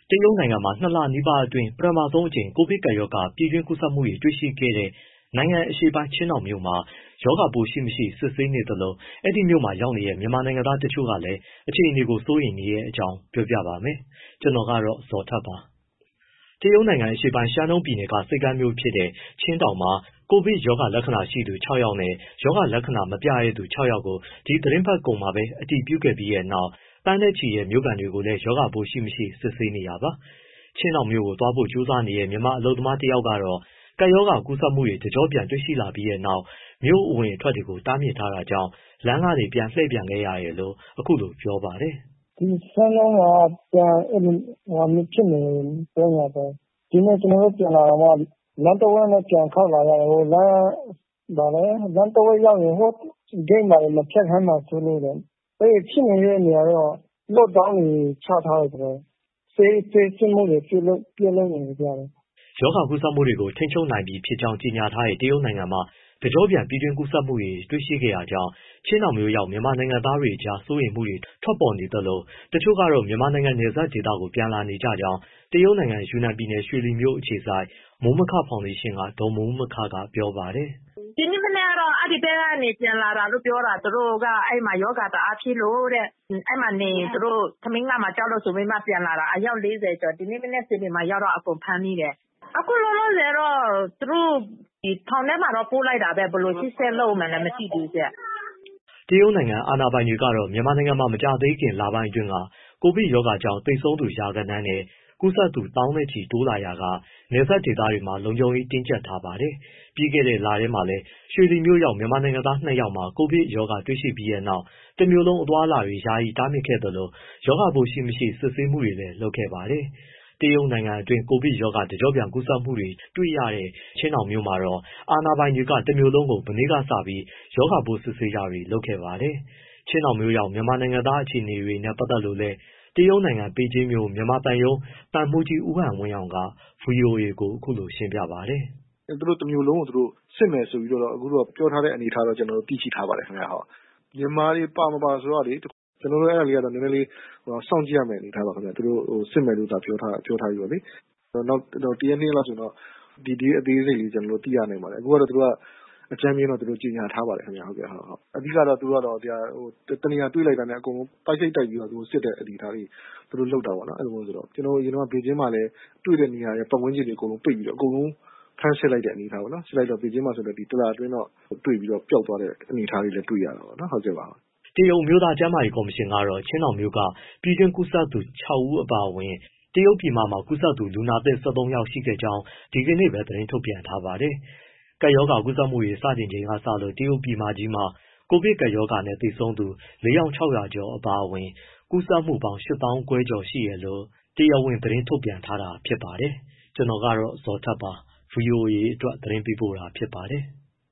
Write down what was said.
တရုတ်နိုင်ငံမှာ2 လနီးပါးအတွင်းပထမဆုံးအကြိမ်ကိုဗစ်ကပ်ရောဂါပြည်တွင်းကူးစက်မှုတွေတွေ့ရှိခဲ့တဲ့နိုင်ငံအရှေ့ပိုင်းချင်းတောင်မြို့မှာရောဂါပိုးရှိမရှိစစ်ဆေးနေသလိုအဲဒီမြို့မှာရောက်နေတဲ့မြန်မာနိုင်ငံသားတချို့ကလည်းအခြေအနေကိုစိုးရိမ်နေတဲ့အကြောင်းပြောပြပါမယ်။ ဗွီအိုအေမြန်မာပိုင်းသတင်းထောက် ကိုဇော်ထက်က သတင်းပေးပို့ထားပါတယ်။ တရုတ်နိုင်ငံအရှေ့ပိုင်း ရှန်းတုန်းပြည်နယ်က ဆိပ်ကမ်းမြို့ဖြစ်တဲ့ ချင်းတောင်မှာ ကိုဗစ်ရောဂါလက္ခဏာရှိသူ ၆ ယောက်နဲ့ ရောဂါလက္ခဏာမပြတဲ့သူ ၆ ယောက်ကို ဒီသီတင်းပတ်ကုန်မှာပဲ အတည်ပြုခဲ့ပြီးနောက် သန်းနဲ့ချီတဲ့မြို့ခံတွေကိုလည်း ရောဂါပိုးရှိ၊ မရှိ စစ်ဆေးနေတာပါ။ ချင်းတောင်မြို့ကိုသွားဖို့ ကြိုးစားနေတဲ့ မြန်မာအလုပ်သမားတယောက်ကတော့ ကပ်ရောဂါကူးစက်မှုတွေ တကျော့ပြန်တွေ့ရှိလာပြီးနောက် မြို့အဝင်အထွက်တွေကို တားမြစ်ထားတာကြောင့် လမ်းကနေလှည့်ပြန်ခဲ့ရတယ်လို့ အခုလိုပြောပါတယ်။ “ဒီရှမ်းတုန်းကပြန်ဖြစ်နေတယ်ပြောနေတာပဲ။ ဒီနေ့ ကျနော်တို့ပြန်လာတာမှ လမ်းတဝက်နဲ့ပြန်ခေါက်လာရတယ်။ လမ်းတဝက်ရောက်ရင် ဟိုဂိတ်မှာမဖြတ်ခိုင်းမှာစိုးလို့တဲ့။ အဲဒီဖြစ်နေတဲ့နေရာတော့ lockdown တွေချထားတယ်ဆိုတော့ ဆေးစစ်မှုတွေပြုလုပ်နေတယ်ကြားတယ်။ ” ရောဂါကူးစက်မှုတွေကို ထိန်းချုပ်နိုင်ပြီဖြစ်ကြောင်း ကြေညာထားတဲ့ တရုတ်နိုင်ငံမှာ တကျော့ပြန်ပြည်တွင်းကူးစက်မှုတွေ တွေ့ရှိခဲ့တာကြောင့် ချင်းတောင်မြို့ရောက် မြန်မာနိုင်ငံသားတွေကြား စိုးရိမ်မှုတွေထွက်ပေါ်နေသလို တချို့ကတော့ မြန်မာနိုင်ငံနယ်စပ်ဒေသကို ပြန်လာနေကြကြောင်း တရုတ်နိုင်ငံ ယူနန်ပြည်နယ် ရွှေလီမြို့အခြေစိုက် မိုးမခဖောင်ဒေးရှင်းက ဒေါ်မိုးမခက ပြောပါတယ်။ “ဒီနေ့မနက်ကတော့ အဲဒီဘက်ကနေ ပြန်လာတာလို့ပြောတာ။ သူတို့က အဲဒီမှာရောဂါတအားဖြစ်လို့တဲ့။ အဲဒီမှာနေရင် သူတို့ထမင်းငတ်မှာကြောက်လို့ဆိုပြီးပြန်လာတာ အယောက် ၄၀ ကျော်။ ဒီနေ့မနက် ရွှေလီမှာရောက်တော့ အကုန်ဖမ်းမိတယ်။ အခုလောလောဆယ်တော့ သူတို့ထောင်ထဲမှာပို့လိုက်တာပဲ။ ဘယ်လိုစစ်ဆေးလုပ်မယ်လဲ မသိဘူးရှင့်။ ” တရုတ်နိုင်ငံအာဏာပိုင်တွေကတော့ မြန်မာနိုင်ငံမှာ မကြာသေးခင်လပိုင်းအတွင်းက ကိုဗစ်ရောဂါကြောင့်သေဆုံးသူ ရာဂဏန်းနဲ့ ကူးစက်သူ သောင်းနဲ့ချီတိုးလာရာက နယ်စပ်ဒေသတွေမှာ လုံခြုံရေးတင်းကျပ်ထားပါတယ်။ ပြီးခဲ့တဲ့လထဲမှာလည်း ရွှေလီမြို့ရောက် မြန်မာနိုင်ငံသား ၂ ယောက်မှာ ကိုဗစ်ရောဂါတွေ့ရှိပြီးနောက် တမြို့လုံးအသွားအလာတွေ ယာယီတားမြစ်ခဲ့သလို ရောဂါပိုးရှိ၊ မရှိ စစ်ဆေးမှုတွေလည်း လုပ်ခဲ့ပါတယ်။ တရုတ်နိုင်ငံအတွင်း ကိုဗစ်ရောဂါ တကျော့ပြန်ကူးစက်မှုတွေတွေ့ရတဲ့ ချင်းတောင်မြို့မှာတော့ အာဏာပိုင်တွေက တမြို့လုံးကို မနေ့ကစပြီး ရောဂါပိုးစစ်ဆေးတာတွေ လုပ်ခဲ့ပါတယ်။ ချင်းတောင်မြို့ရောက် မြန်မာနိုင်ငံသားအခြေအနေတွေနဲ့ ပတ်သက်လို့လည်း တရုတ်နိုင်ငံ ပေကျင်းမြို့ မြန်မာသံရုံး သံမှူးကြီး ဦးဟန်ဝင်းအောင်က ဗွီအိုအေကို အခုလိုရှင်းပြပါတယ်။ “သူတို့တမြို့လုံးကိုစစ်မယ်ဆိုပြီးတော့ အခုပြောထားတဲ့အနေအထားတော့ ကျနော်တို့သိရှိထားပါတယ်ခင်ဗျ။ မြန်မာတွေပါမပါဆိုတာ ကျနော်တို့ အဲဒါလေးကတော့ နည်းနည်းလေးစောင့်ကြည့်ရမယ့်အနေအထားပါခင်ဗျ။ သူတို့စစ်မယ်လို့သာပြောထားပြီးတော့လေ။ နောက် ၁ ရက် ၂ ရက်လောက်ဆိုရင်တော့ detail အသေးစိတ်လေး ကျနော်တို့သိရနိုင်ပါတယ်။ အခုကတော့ သူတို့အကြမ်းဖျင်းတော့ ကြေညာထားပါတယ်ခင်ဗျ။ အဓိကတော့ သူတို့က တနေရာတွေ့လိုက်တာနဲ့ အကုန်လုံးပိုက်စိပ်တိုက်ပြီးတော့ စစ်တဲ့အနေအထားတွေ သူတို့လုပ်တာပေါ့နော်။ ကျနော်တို့ အရင်တုန်းက ပေကျင်းမှာလည်း တွေ့တဲ့နေရာပတ်ဝန်းကျင်တွေအကုန်လုံးပိတ်ပြီးတော့ အကုန်လုံးဖမ်းစစ်လိုက်တဲ့အနေအထားပေါ့နော်။ စစ်လိုက်တော့ ပေကျင်းမှာဆိုရင် ၁ လအတွင်းတော့ တွေ့ပြီးတော့ပျောက်သွားတဲ့အနေအထားတွေလည်း တွေ့ရတာပေါ့နော်။” တရုတ်အမျိုးသားကျန်းမာရေးကော်မရှင်ကတော့ ချင်းတောင်မြို့က ပြည်တွင်းကူးစက်သူ ၆ ဦး အပါအဝင် တရုတ်ပြည်မမှာ ကူးစက်သူ လူနာသစ် ၁၃ ယောက်ရှိခဲ့ကြောင်း ဒီကနေ့ပဲ သတင်းထုတ်ပြန်ထားပါတယ်။ ကပ်ရောဂါကူးစက်မှုတွေ စတင်ချိန်ကစလို့ တရုတ်ပြည်မကြီးမှာ ကိုဗစ်ကပ်ရောဂါနဲ့ သေဆုံးသူ ၄,၆၀၀ ကျော် အပါအဝင် ကူးစက်မှုပေါင်း ၈၅,၀၀၀ ကျော်ရှိတယ်လို့ တရားဝင် သတင်းထုတ်ပြန်ထားတာ ဖြစ်ပါတယ်။ ကျနော်ကတော့ ဇော်ထက်ပါ ဗွီအိုအေအတွက် သတင်းပေးပို့တာဖြစ်ပါတယ်။